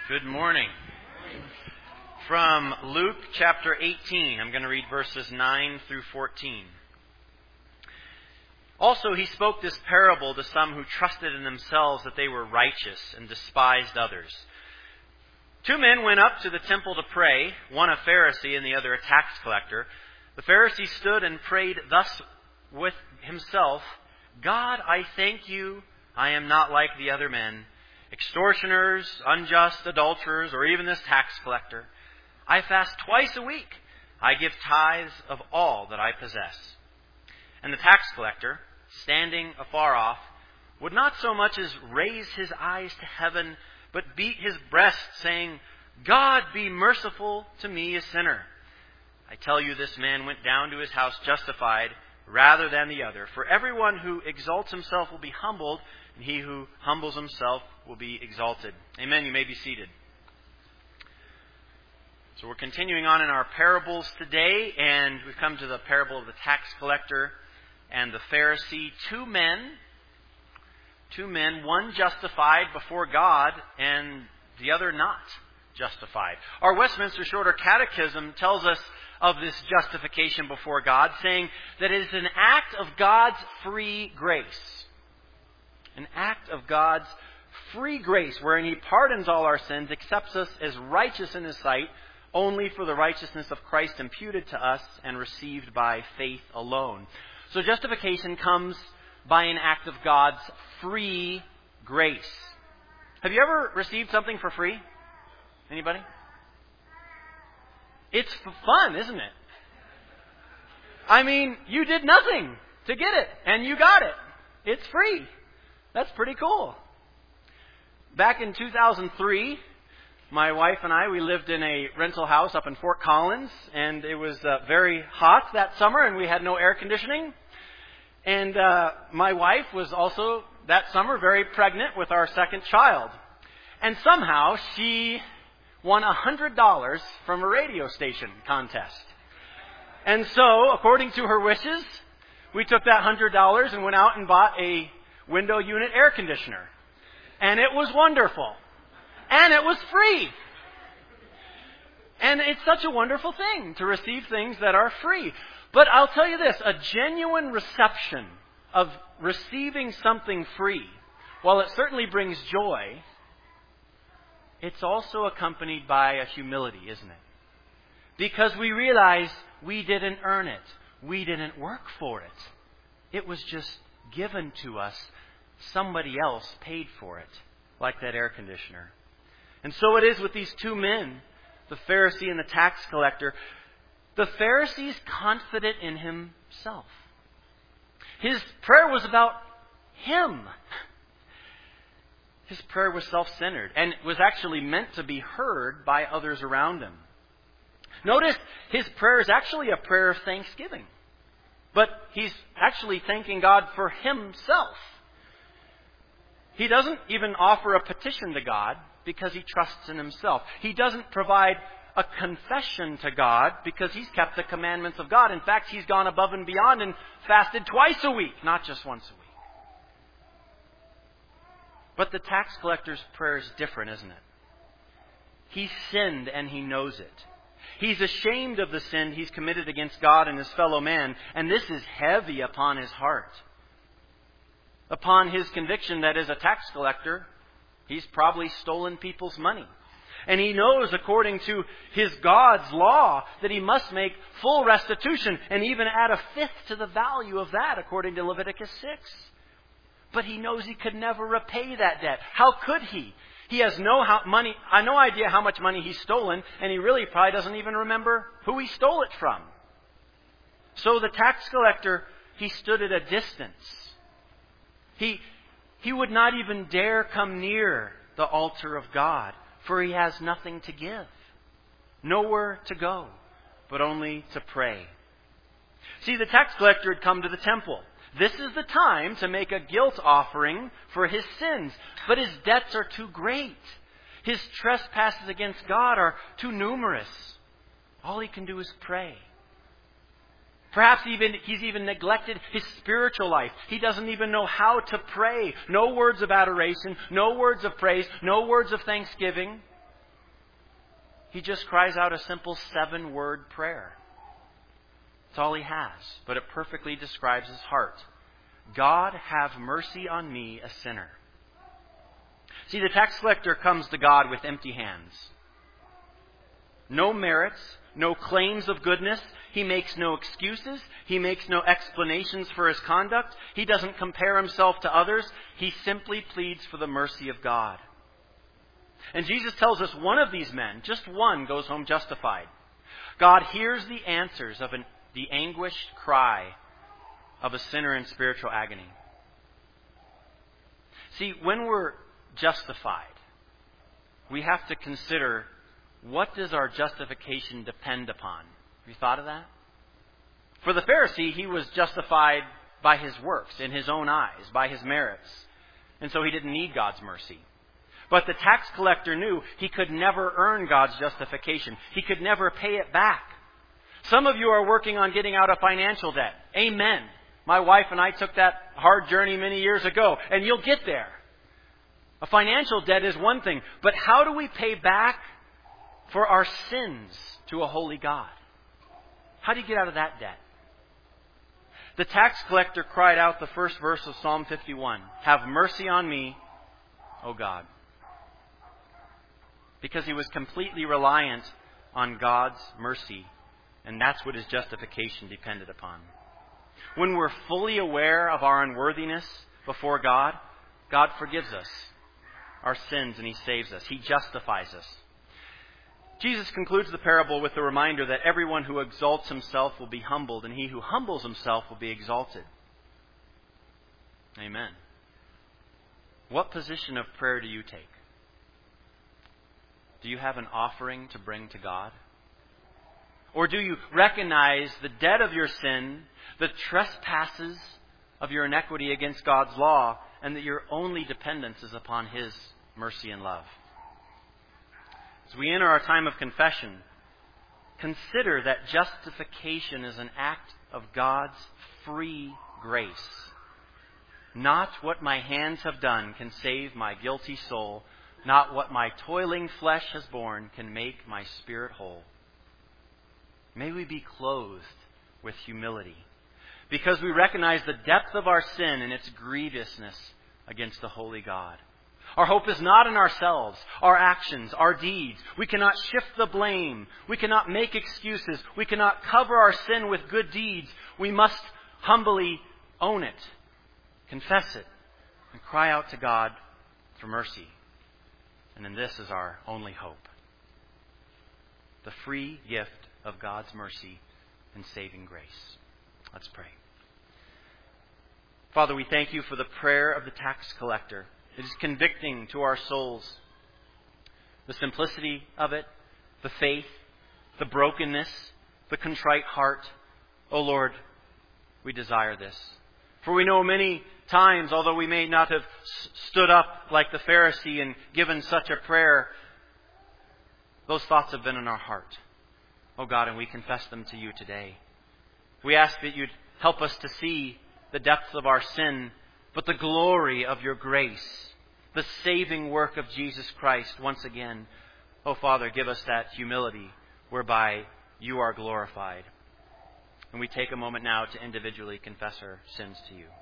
Good morning. From Luke chapter 18, I'm going to read verses 9 through 14. Also, he spoke this parable to some who trusted in themselves that they were righteous and despised others. Two men went up to the temple to pray, one a Pharisee and the other a tax collector. The Pharisee stood and prayed thus with himself, God, I thank you, I am not like the other men, extortioners, unjust, adulterers, or even this tax collector. I fast twice a week. I give tithes of all that I possess. And the tax collector, standing afar off, would not so much as raise his eyes to heaven, but beat his breast, saying, God, be merciful to me, a sinner. I tell you, this man went down to his house justified rather than the other. For everyone who exalts himself will be humbled, and he who humbles himself will be exalted. Amen. You may be seated. So we're continuing on in our parables today, and we've come to the parable of the tax collector and the Pharisee. Two men, one justified before God and the other not justified. Our Westminster Shorter Catechism tells us of this justification before God, saying that it is an act of God's free grace. An act of God's free grace, wherein He pardons all our sins, accepts us as righteous in His sight, only for the righteousness of Christ imputed to us and received by faith alone. So justification comes by an act of God's free grace. Have you ever received something for free? Anybody? It's fun, isn't it? I mean, you did nothing to get it, and you got it. It's free. That's pretty cool. Back in 2003, my wife and I, we lived in a rental house up in Fort Collins, and it was very hot that summer, and we had no air conditioning. And my wife was also, that summer, very pregnant with our second child. And somehow she won $100 from a radio station contest. And so, according to her wishes, we took that $100 and went out and bought a window unit air conditioner. And it was wonderful. And it was free. And it's such a wonderful thing to receive things that are free. But I'll tell you this, a genuine reception of receiving something free, while it certainly brings joy, it's also accompanied by a humility, isn't it? Because we realize we didn't earn it. We didn't work for it. It was just given to us. Somebody else paid for it, like that air conditioner. And so it is with these two men, the Pharisee and the tax collector. The Pharisee's confident in himself. His prayer was about him. His prayer was self-centered and was actually meant to be heard by others around him. Notice his prayer is actually a prayer of thanksgiving. But he's actually thanking God for himself. He doesn't even offer a petition to God because he trusts in himself. He doesn't provide a confession to God because he's kept the commandments of God. In fact, he's gone above and beyond and fasted twice a week, not just once a week. But the tax collector's prayer is different, isn't it? He sinned and he knows it. He's ashamed of the sin he's committed against God and his fellow man, and this is heavy upon his heart. Upon his conviction that as a tax collector, he's probably stolen people's money. And he knows, according to his God's law, that he must make full restitution and even add a fifth to the value of that, according to Leviticus 6. But he knows he could never repay that debt. How could he? He has no idea how much money he's stolen, and he really probably doesn't even remember who he stole it from. So the tax collector, he stood at a distance. He would not even dare come near the altar of God, for he has nothing to give. Nowhere to go, but only to pray. See, the tax collector had come to the temple. This is the time to make a guilt offering for his sins, but his debts are too great. His trespasses against God are too numerous. All he can do is pray. Perhaps he's even neglected his spiritual life. He doesn't even know how to pray. No words of adoration, no words of praise, no words of thanksgiving. He just cries out a simple 7-word prayer. That's all he has, but it perfectly describes his heart. God, have mercy on me, a sinner. See, the tax collector comes to God with empty hands. No merits, no claims of goodness. He makes no excuses. He makes no explanations for his conduct. He doesn't compare himself to others. He simply pleads for the mercy of God. And Jesus tells us one of these men, just one, goes home justified. God hears the answers of the anguished cry of a sinner in spiritual agony. See, when we're justified, we have to consider, what does our justification depend upon? Have you thought of that? For the Pharisee, he was justified by his works, in his own eyes, by his merits. And so he didn't need God's mercy. But the tax collector knew he could never earn God's justification. He could never pay it back. Some of you are working on getting out of financial debt. Amen. My wife and I took that hard journey many years ago, and you'll get there. A financial debt is one thing, but how do we pay back for our sins to a holy God? How do you get out of that debt? The tax collector cried out the first verse of Psalm 51, "Have mercy on me, O God." Because he was completely reliant on God's mercy, and that's what his justification depended upon. When we're fully aware of our unworthiness before God, God forgives us our sins and he saves us. He justifies us. Jesus concludes the parable with the reminder that everyone who exalts himself will be humbled, and he who humbles himself will be exalted. Amen. What position of prayer do you take? Do you have an offering to bring to God? Or do you recognize the debt of your sin, the trespasses of your iniquity against God's law, and that your only dependence is upon his mercy and love? As we enter our time of confession, consider that justification is an act of God's free grace. Not what my hands have done can save my guilty soul. Not what my toiling flesh has borne can make my spirit whole. May we be clothed with humility, because we recognize the depth of our sin and its grievousness against the holy God. Our hope is not in ourselves, our actions, our deeds. We cannot shift the blame. We cannot make excuses. We cannot cover our sin with good deeds. We must humbly own it, confess it, and cry out to God for mercy. And in this is our only hope. The free gift of God's mercy and saving grace. Let's pray. Father, we thank you for the prayer of the tax collector. It is convicting to our souls. The simplicity of it, the faith, the brokenness, the contrite heart. Oh Lord, we desire this. For we know many times, although we may not have stood up like the Pharisee and given such a prayer, those thoughts have been in our heart. Oh God, and we confess them to you today. We ask that you'd help us to see the depths of our sin, but the glory of your grace, the saving work of Jesus Christ once again. Oh Father, give us that humility whereby you are glorified. And we take a moment now to individually confess our sins to you.